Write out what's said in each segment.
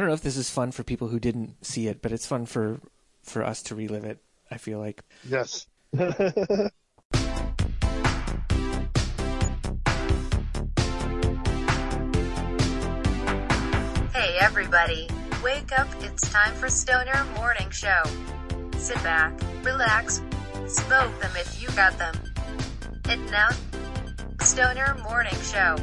don't know if this is fun for people who didn't see it, but it's fun for us to relive it, I feel like. Yes. Hey everybody, wake up, it's time for Stoner Morning Show. Sit back, relax, smoke them if you got them. And now, Stoner Morning Show.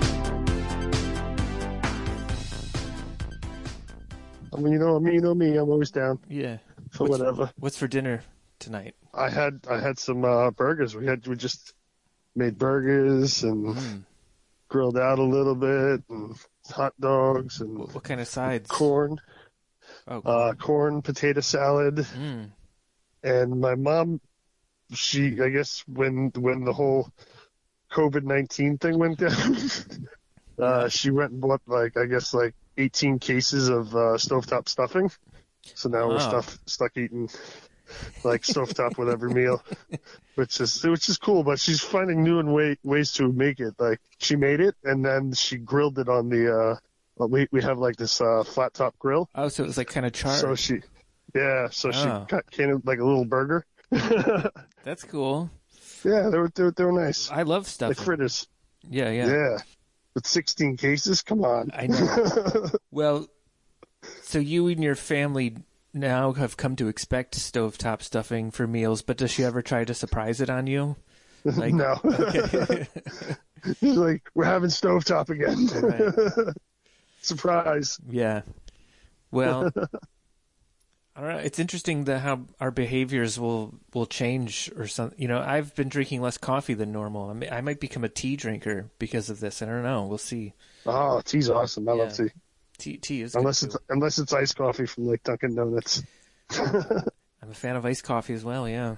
I mean, you know me, I'm always down. Yeah. For whatever. What's for dinner tonight? I had some burgers. We just made burgers and grilled out a little bit and hot dogs and what kind of sides? Corn. Oh, corn. Corn, potato salad. And my mom, I guess when the whole COVID-19 thing went down, she went and bought like 18 cases of stovetop stuffing. So now we're stuck eating like stovetop with every meal, which is cool. But she's finding new ways to make it. Like she made it and then she grilled it on the. We have like this flat top grill. Oh, so it was like kind of charred. So she came in like a little burger. That's cool. Yeah, they were nice. I love stuffing. Like fritters. Yeah. With 16 cases, come on. I know. Well, so you and your family now have come to expect stovetop stuffing for meals, but does she ever try to surprise it on you? Like, no. Okay. Like, we're having stovetop again. Right. Surprise. Yeah. Well, I don't know. It's interesting how our behaviors will change or something. You know, I've been drinking less coffee than normal. I might become a tea drinker because of this. I don't know. We'll see. Oh, tea's awesome. I love tea. Tea is unless it's iced coffee from like Dunkin' Donuts. I'm a fan of iced coffee as well. Yeah.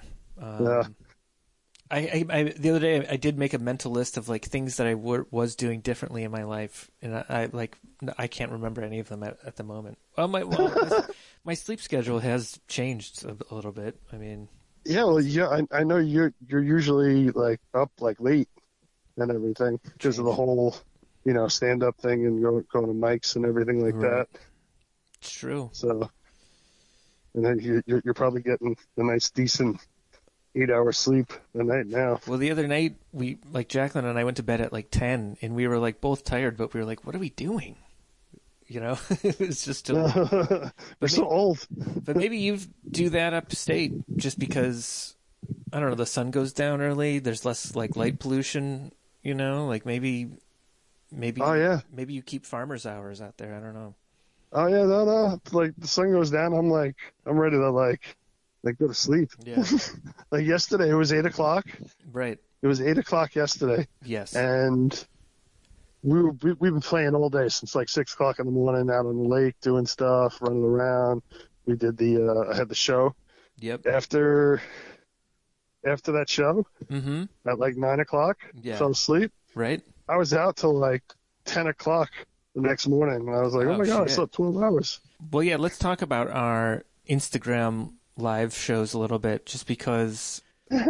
I the other day I did make a mental list of like things that I was doing differently in my life, and I can't remember any of them at the moment. My sleep schedule has changed a little bit. I mean, I know you're usually like up like late and everything because of the whole stand up thing and going to mics and everything like that. It's true. So, and then you're probably getting a nice decent 8-hour sleep a night now. Well, the other night Jacqueline and I went to bed at like 10, and we were like both tired, but we were like, "What are we doing?" It's just we're so old. But maybe you do that upstate just because I don't know. The sun goes down early. There's less like light pollution. Like maybe. Oh yeah. Maybe you keep farmers' hours out there. I don't know. Oh yeah, no. Like the sun goes down, I'm ready to like go to sleep. Yeah. Like yesterday, it was 8:00. Right. It was 8:00 yesterday. Yes. And we've been playing all day since like 6:00 in the morning out on the lake doing stuff, running around. We did I had the show. Yep. After that show, at like 9:00, fell asleep. Right. I was out till like 10:00 the next morning, and I was like, "Oh my God, I slept 12 hours." Well, yeah. Let's talk about our Instagram live shows a little bit, just because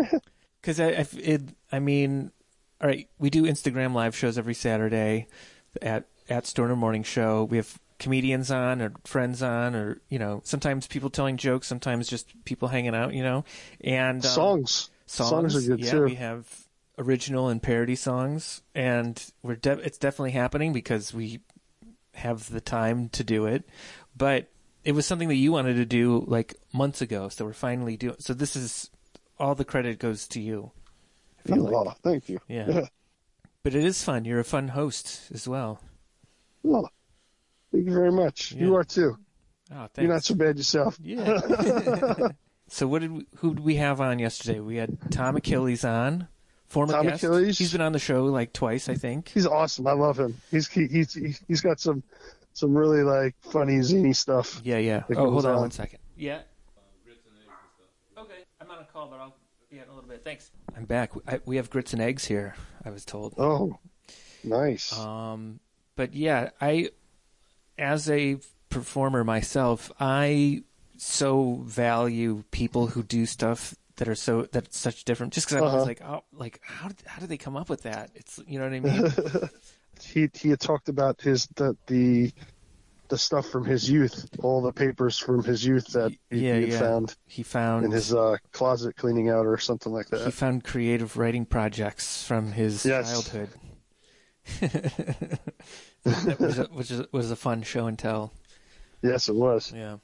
I mean, all right, we do Instagram live shows every Saturday at Stoner Morning Show. We have comedians on or friends on, or sometimes people telling jokes, sometimes just people hanging out, and songs are good too. We have original and parody songs, and it's definitely happening because we have the time to do it. But it was something that you wanted to do like months ago, so we're finally doing. So this is all the credit goes to you. I feel like. Thank you. Yeah. But it is fun. You're a fun host as well. Well, thank you very much. Yeah. You are too. Oh, thanks. You're not so bad yourself. Yeah. So who did we have on yesterday? We had Tom Achilles on. Former guest. Achilles. He's been on the show like twice, I think. He's awesome. I love him. He's got some really like funny zany stuff. Yeah. Oh, hold on 1 second. Yeah. Grits and eggs and stuff. Okay, I'm on a call, but I'll be in a little bit. Thanks. I'm back. We have grits and eggs here, I was told. Oh, nice. But yeah, as a performer myself, I so value people who do stuff that's such different. Just because I was like, how did they come up with that? It's, you know what I mean? He had talked about the the stuff from his youth, all the papers from his youth that he had found. He found in his closet cleaning out or something like that. He found creative writing projects from his childhood. which was a fun show and tell. Yes, it was. Yeah.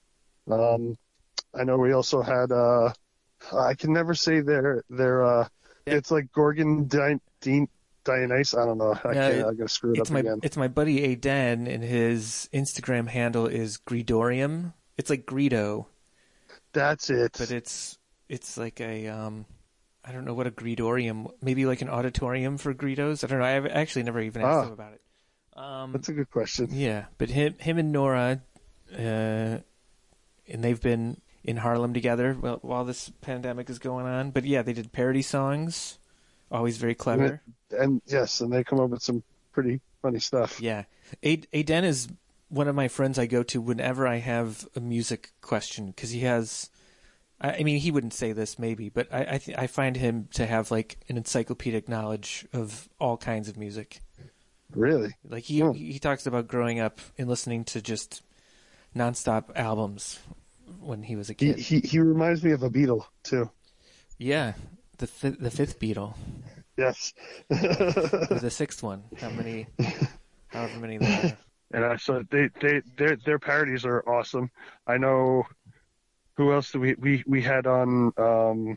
I know we also had I can never say their it's like Gorgon Dionysus. I don't know. I'm gonna screw it up again. It's my buddy Aden, and his Instagram handle is Greedorium. It's like Greedo. That's it. But it's like a I don't know what a Greedorium, maybe like an auditorium for Greedos. I don't know. I've actually never even asked him about it. That's a good question. Yeah, but him and Nora, and they've been in Harlem together while this pandemic is going on. But yeah, they did parody songs. Always very clever. And they come up with some pretty funny stuff. Yeah. Aden is one of my friends I go to whenever I have a music question, because he has, I mean, he wouldn't say this maybe, but I find him to have like an encyclopedic knowledge of all kinds of music. Really? Like he talks about growing up and listening to just nonstop albums when he was a kid. He reminds me of a Beatle too. Yeah, the fifth Beatle. Yes. Or the sixth one. However many there are. And so their parodies are awesome. I know. Who else do we had on?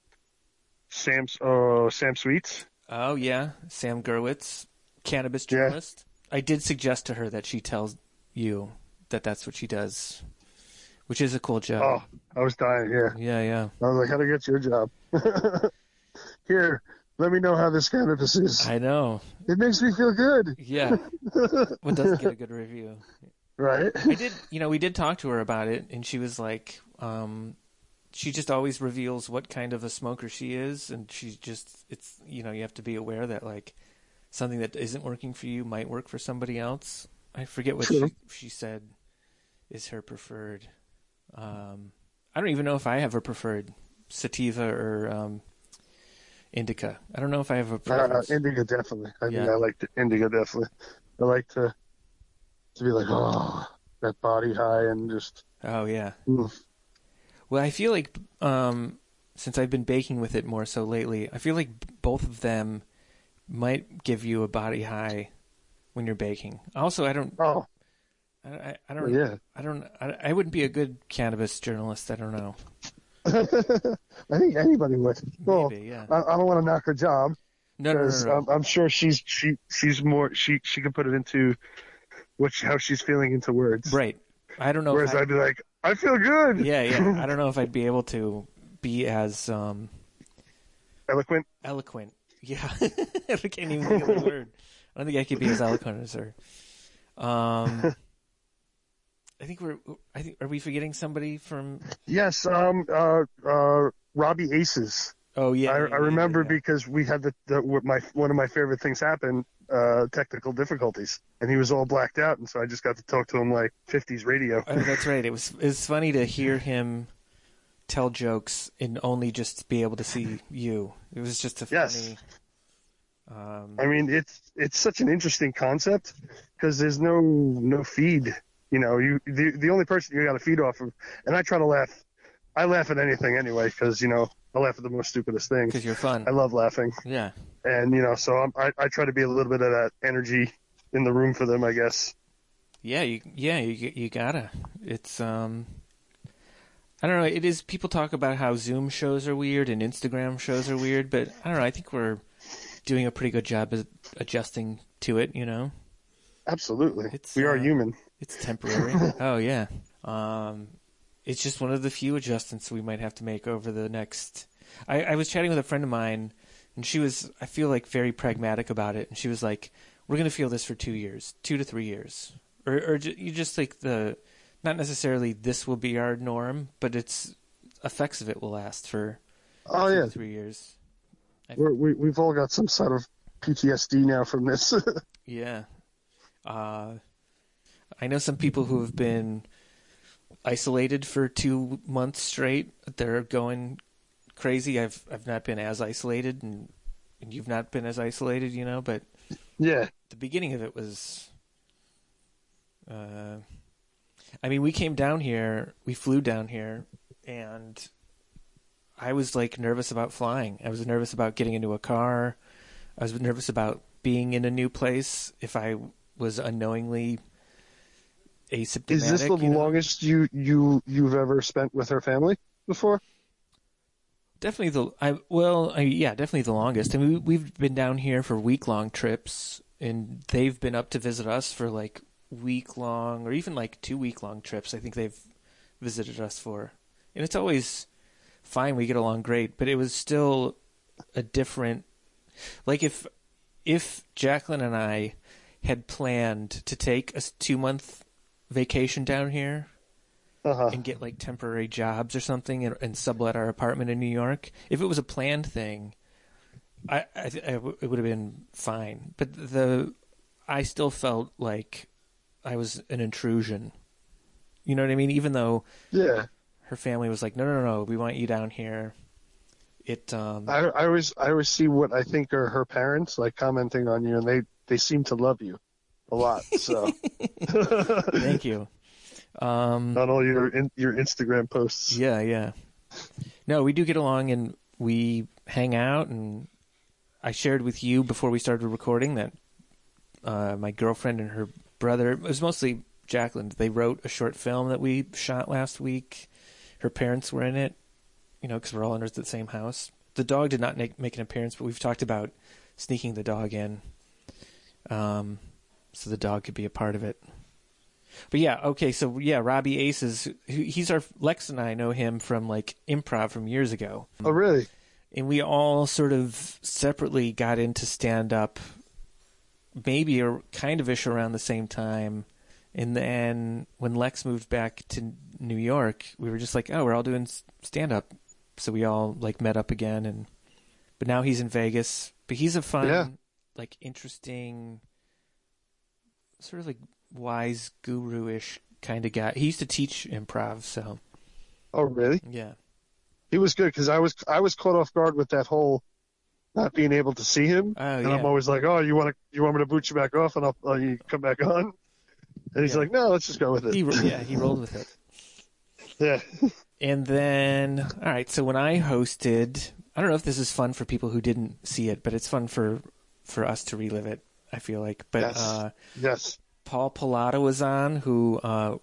Sam Sweets. Oh yeah, Sam Gerwitz, cannabis journalist. Yeah. I did suggest to her that she tells you that that's what she does, which is a cool job. Oh, I was dying. Yeah. I was like, how to get your job? Here, let me know how this cannabis is. I know. It makes me feel good. Yeah. What doesn't get a good review? Right. We did talk to her about it, and she was like, she just always reveals what kind of a smoker she is, and it's you have to be aware that like something that isn't working for you might work for somebody else. I forget what she said is her preferred. I don't even know if I have a preferred sativa or indica. I don't know if I have a preference. Indica definitely. I like the indica definitely. I like to be like, that body high and just. Oh yeah. Well, I feel like since I've been baking with it more so lately, I feel like both of them might give you a body high when you're baking. Also, I don't. Oh. I don't. Yeah. I wouldn't be a good cannabis journalist. I don't know. I think anybody would. Maybe, yeah. I don't want to knock her job. No. I'm sure she's more. She can put it into how she's feeling into words. Right. I don't know. Whereas I'd be like, I feel good. Yeah. I don't know if I'd be able to be as eloquent. Eloquent. Yeah. I can't even think of the word. I don't think I could be as eloquent as her. I think are we forgetting somebody from? Yes. Robbie Aces. Oh yeah. I remember because we had one of my favorite things happen. Technical difficulties, and he was all blacked out, and so I just got to talk to him like 50s radio. Oh, that's right. It was funny to hear him tell jokes and only just be able to see you. It was just a funny. Yes. I mean, it's such an interesting concept because there's no feed. The only person you got to feed off of, and I try to laugh. I laugh at anything anyway because I laugh at the most stupidest things. Because you're fun. I love laughing. Yeah. And, so I try to be a little bit of that energy in the room for them, I guess. Yeah, you gotta. It's, I don't know, it is, people talk about how Zoom shows are weird and Instagram shows are weird, but I don't know, I think we're doing a pretty good job of adjusting to it, Absolutely. We are human. It's temporary. Oh, yeah. It's just one of the few adjustments we might have to make over the next... I was chatting with a friend of mine, and she was, I feel like, very pragmatic about it. And she was like, we're going to feel this for 2 years, 2 to 3 years. Or you just like not necessarily this will be our norm, but its effects of it will last for 2 to 3 years. We've all got some sort of PTSD now from this. Yeah. I know some people who have been isolated for 2 months straight. They're going crazy. I've not been as isolated, and you've not been as isolated, but yeah, the beginning of it was I mean, we came down here, we flew down here, and I was like nervous about flying. I was nervous about getting into a car. I was nervous about being in a new place if I was unknowingly asymptomatic. Is this the longest you've ever spent with her family before? Definitely definitely the longest. I mean, we've been down here for week-long trips, and they've been up to visit us for like week-long or even like 2-week-long trips. I think they've visited us for, and it's always fine. We get along great, but it was still a different. Like if Jacqueline and I had planned to take a 2-month vacation down here. And get like temporary jobs or something and sublet our apartment in New York. If it was a planned thing, it would have been fine. But I still felt like I was an intrusion. You know what I mean? Even though her family was like, no, we want you down here. I always see what I think are her parents like commenting on you, and they seem to love you a lot. So thank you. On all your Instagram posts. Yeah. No, we do get along and we hang out, and I shared with you before we started recording that my girlfriend and her brother, it was mostly Jacqueline, they wrote a short film that we shot last week. Her parents were in it, because we're all under the same house. The dog did not make an appearance, but we've talked about sneaking the dog in so the dog could be a part of it. But yeah, okay, so yeah, Robbie Ace he's Lex and I know him from like improv from years ago. Oh, really? And we all sort of separately got into stand-up maybe or kind of ish around the same time. And then when Lex moved back to New York, we were just like, oh, we're all doing stand-up. So we all like met up again. But now he's in Vegas. But he's a fun, like interesting, sort of like wise guru-ish kind of guy. He used to teach improv, so. Oh, really? Yeah. He was good because I was caught off guard with that whole not being able to see him, and I'm always like, oh, you want me to boot you back off and I'll you come back on? And he's like, no, let's just go with it. He rolled with it. Yeah. And then, all right, so when I hosted, I don't know if this is fun for people who didn't see it, but it's fun for us to relive it, I feel like. But yes. Paul Pilato was on, who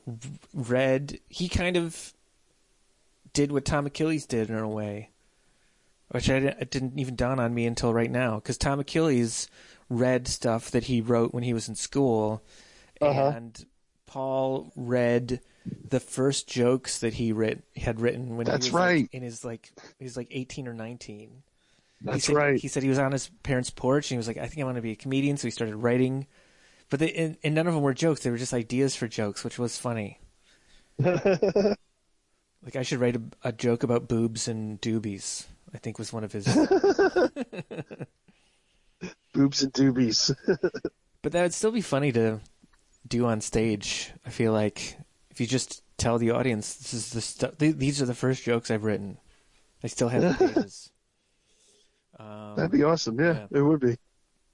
he kind of did what Tom Achilles did in a way, which it didn't even dawn on me until right now, because Tom Achilles read stuff that he wrote when he was in school, and Paul read the first jokes that he had written when he was like, in his he was like 18 or 19. That's right. He said he was on his parents' porch and he was like, I think I want to be a comedian, so he started writing. But and none of them were jokes. They were just ideas for jokes, which was funny. Like I should write a joke about boobs and doobies, I think was one of his. Boobs and doobies. But that would still be funny to do on stage. I feel like if you just tell the audience, this is the stuff. These are the first jokes I've written. I still have the pages. That'd be awesome. Yeah, it would be.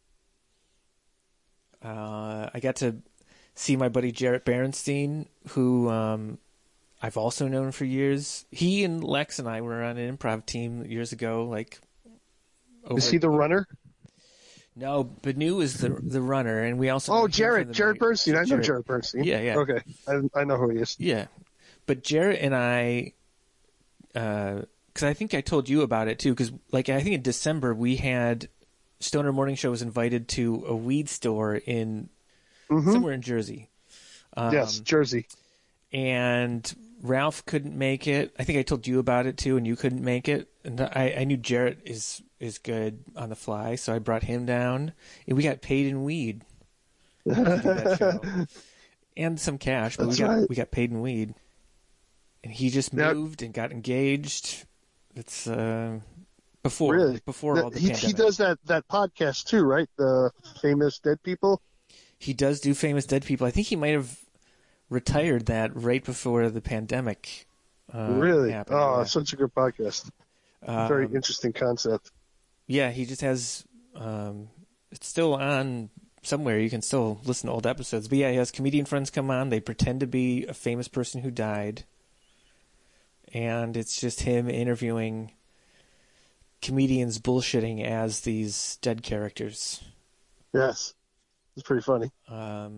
I got to see my buddy Jarrett Berenstein, who I've also known for years. He and Lex and I were on an improv team years ago. Is he the runner? No, Banu is the runner, and we also. Oh, Jarrett Bernstein. I know Jarrett Bernstein. Yeah. Okay, I know who he is. Yeah, but Jarrett and I, because I think I told you about it too. Because I think in December we had Stoner Morning Show was invited to a weed store in somewhere in Jersey. Yes, Jersey. And Ralph couldn't make it. I think I told you about it too, and you couldn't make it. And I knew Jarrett is good on the fly, so I brought him down, and we got paid in weed to do that show. And some cash, but we got paid in weed. And he just moved and got engaged. It's before all the pandemic. He does that podcast too, right? The Famous Dead People. He does do Famous Dead People. I think he might have retired that right before the pandemic. Really? Happened. Oh, Yeah. Such a good podcast. Very interesting concept. Yeah, he just has. It's still on somewhere you can still listen to old episodes. But yeah, he has comedian friends come on. They pretend to be a famous person who died. And it's just him interviewing comedians bullshitting as these dead characters. Yes. It's pretty funny. I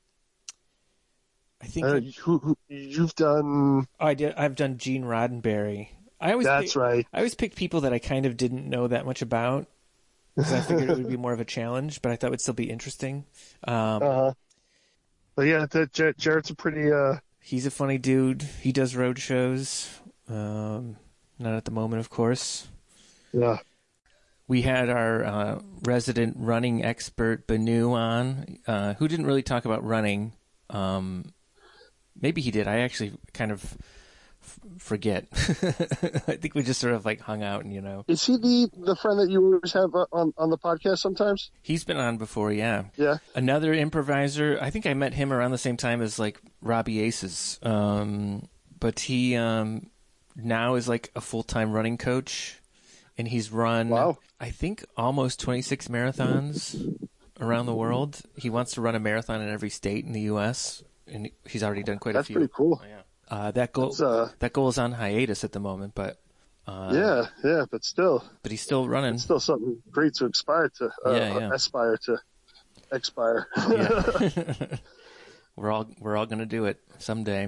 think who you've done. Oh, I've done Gene Roddenberry. That's right. I always pick people that I kind of didn't know that much about because I figured it would be more of a challenge, but I thought it would still be interesting. But yeah, Jared's a pretty. He's a funny dude. He does road shows. Not at the moment, of course. Yeah. We had our resident running expert, Banu, on, who didn't really talk about running. Maybe he did. I actually kind of forget. I think we just sort of like hung out and, Is he the friend that you always have on the podcast sometimes? He's been on before, yeah. Yeah. Another improviser. I think I met him around the same time as like Robbie Aces. But he now is like a full-time running coach. And he's run, wow. I think, almost 26 marathons around the world. He wants to run a marathon in every state in the U.S., and he's already done quite a few. That's pretty cool. That goal is on hiatus at the moment, but but still. But he's still running. It's still something great to aspire to. Aspire to expire. Yeah. We're all going to do it someday.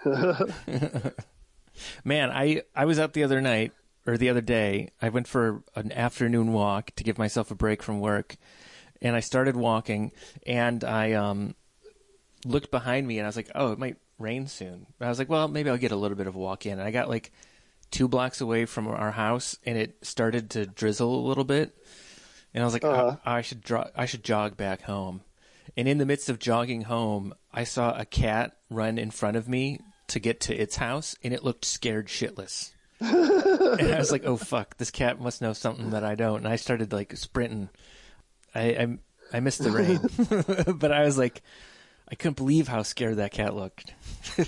Man, I was out the other day, I went for an afternoon walk to give myself a break from work, and I started walking, and I looked behind me, and I was like, oh, it might rain soon. But I was like, well, maybe I'll get a little bit of a walk in. And I got like 2 blocks away from our house, and it started to drizzle a little bit, and I was like, I should jog back home. And in the midst of jogging home, I saw a cat run in front of me to get to its house, and it looked scared shitless. And I was like, oh fuck, this cat must know something that I don't. And I started like sprinting. I missed the rain. But I was like, I couldn't believe how scared that cat looked. Right?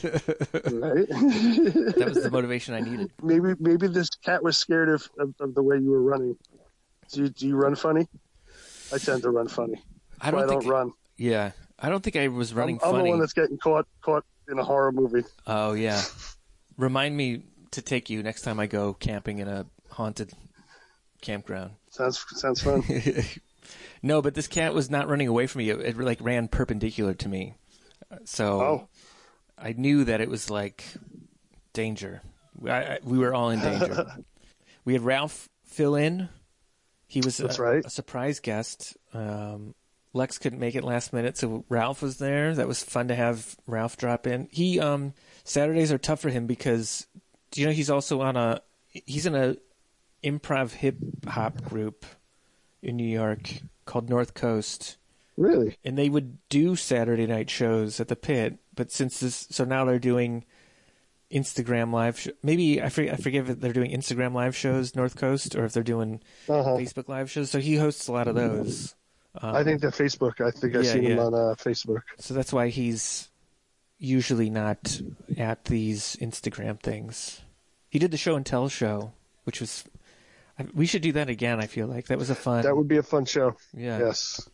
That was the motivation I needed. Maybe this cat was scared of the way you were running. Do you run funny? I tend to run funny. I don't run. Yeah. I don't think I was running I'm funny. I'm the one that's getting caught in a horror movie. Oh yeah. Remind me to take you next time I go camping in a haunted campground. Sounds fun. No, but this cat was not running away from me. It like ran perpendicular to me. So I knew that it was like danger. We were all in danger. We had Ralph fill in. He was a surprise guest. Lex couldn't make it last minute, so Ralph was there. That was fun to have Ralph drop in. He Saturdays are tough for him because he's also he's in a improv hip hop group in New York called North Coast. Really? And they would do Saturday night shows at the Pit, but so now they're doing Instagram live. Maybe I forget if they're doing Instagram live shows, North Coast, or if they're doing Facebook live shows. So he hosts a lot of those. I think they're Facebook. I think I've seen him on Facebook. So that's why he's usually not at these Instagram things. He did the Show and Tell show, which was... We should do that again, I feel like. That was That would be a fun show. Yeah. Yes.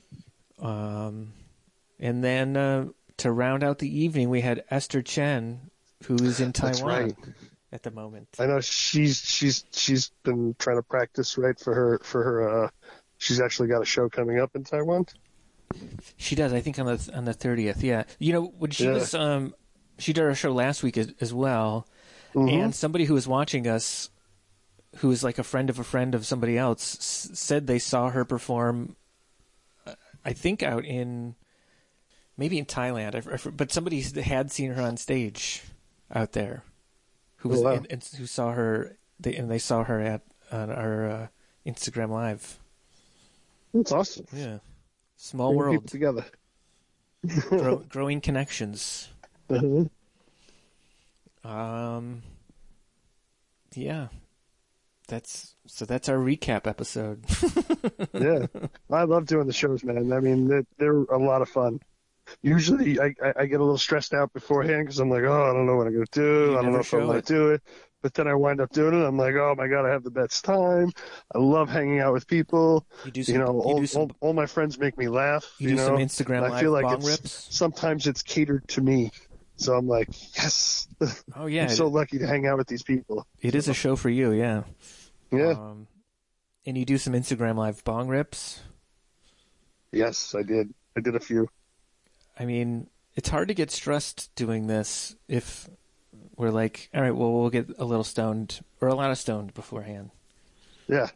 And then to round out the evening, we had Esther Chen, who is in Taiwan at the moment. I know she's been trying to practice for her she's actually got a show coming up in Taiwan. She does, I think on the 30th. Yeah. When she was she did our show last week as well, and somebody who was watching us, who is like a friend of somebody else, said they saw her perform, I think maybe in Thailand, but somebody had seen her on stage out there, who was and who saw her, they saw her on our Instagram Live. That's awesome. Yeah, small world together, growing connections. Yeah. That's our recap episode. Yeah. I love doing the shows, man. I mean, they're a lot of fun. Usually I get a little stressed out beforehand because I'm like, I don't know what I'm going to do. I don't know if I'm going to do it. but then I wind up doing it. I'm like, oh my God, I have the best time. I love hanging out with people. All my friends make me laugh. You do some Instagram and live I feel like bong rips? sometimes it's catered to me. So I'm like, yes. Oh, yeah. I'm so lucky to hang out with these people. It is a show for you, yeah. Yeah. And you do some Instagram live bong rips? Yes, I did. I did a few. I mean, it's hard to get stressed doing this if we're like, all right, well, we'll get a little stoned or a lot of stoned beforehand. Yeah.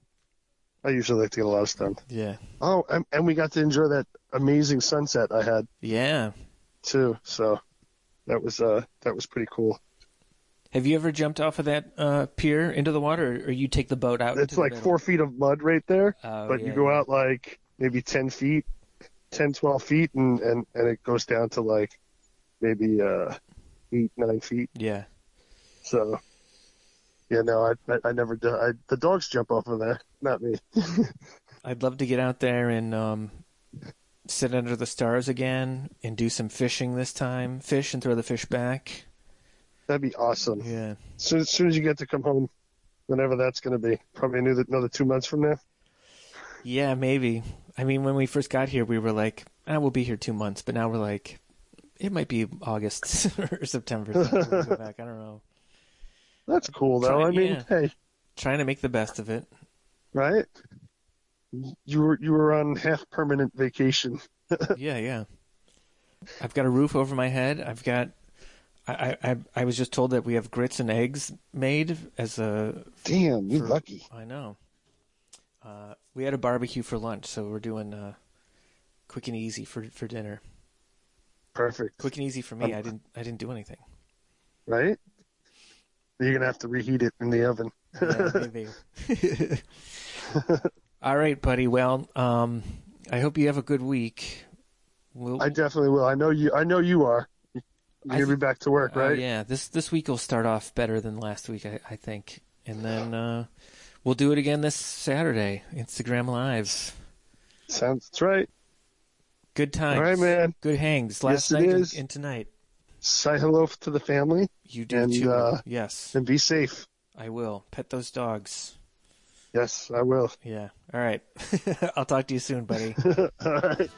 I usually like to get a lot of stoned. Yeah. Oh, and we got to enjoy that amazing sunset I had. Yeah. Too. So that was pretty cool. Have you ever jumped off of that pier into the water, or you take the boat out? It's like 4 feet of mud right there, but yeah, you go out like maybe 10 feet, 10, 12 feet, and it goes down to like maybe 8, 9 feet. Yeah. So, yeah, no, I never do. The dogs jump off of there, not me. I'd love to get out there and sit under the stars again and do some fishing this time. Fish and throw the fish back. That'd be awesome. Yeah. As soon as you get to come home, whenever that's going to be, probably another 2 months from now. Yeah, maybe. I mean, when we first got here, we were like, we'll be here 2 months. But now we're like, it might be August or September. We'll go back. I don't know. That's cool, though. Hey. Trying to make the best of it. Right? You were on half permanent vacation. Yeah. I've got a roof over my head. I've got... I was just told that we have grits and eggs made as a... Damn, you're lucky. I know. We had a barbecue for lunch, so we're doing quick and easy for dinner. Perfect. Quick and easy for me. I didn't do anything. Right? You're gonna have to reheat it in the oven. Yeah, maybe. All right, buddy. Well, I hope you have a good week. I definitely will. I know you are. You're going to be back to work, right? Yeah, this week will start off better than last week, I think. And then we'll do it again this Saturday, Instagram Live. That's right. Good times. All right, man. Good hangs. Last night and tonight. Say hello to the family. You do too. Yes. And be safe. I will. Pet those dogs. Yes, I will. Yeah. All right. I'll talk to you soon, buddy. All right.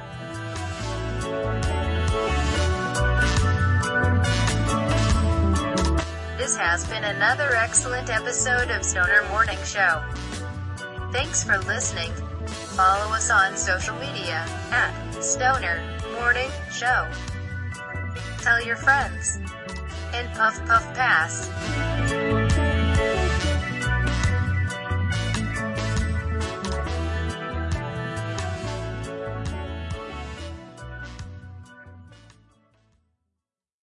This has been another excellent episode of Stoner Morning Show. Thanks for listening. Follow us on social media at Stoner Morning Show. Tell your friends. And puff puff pass.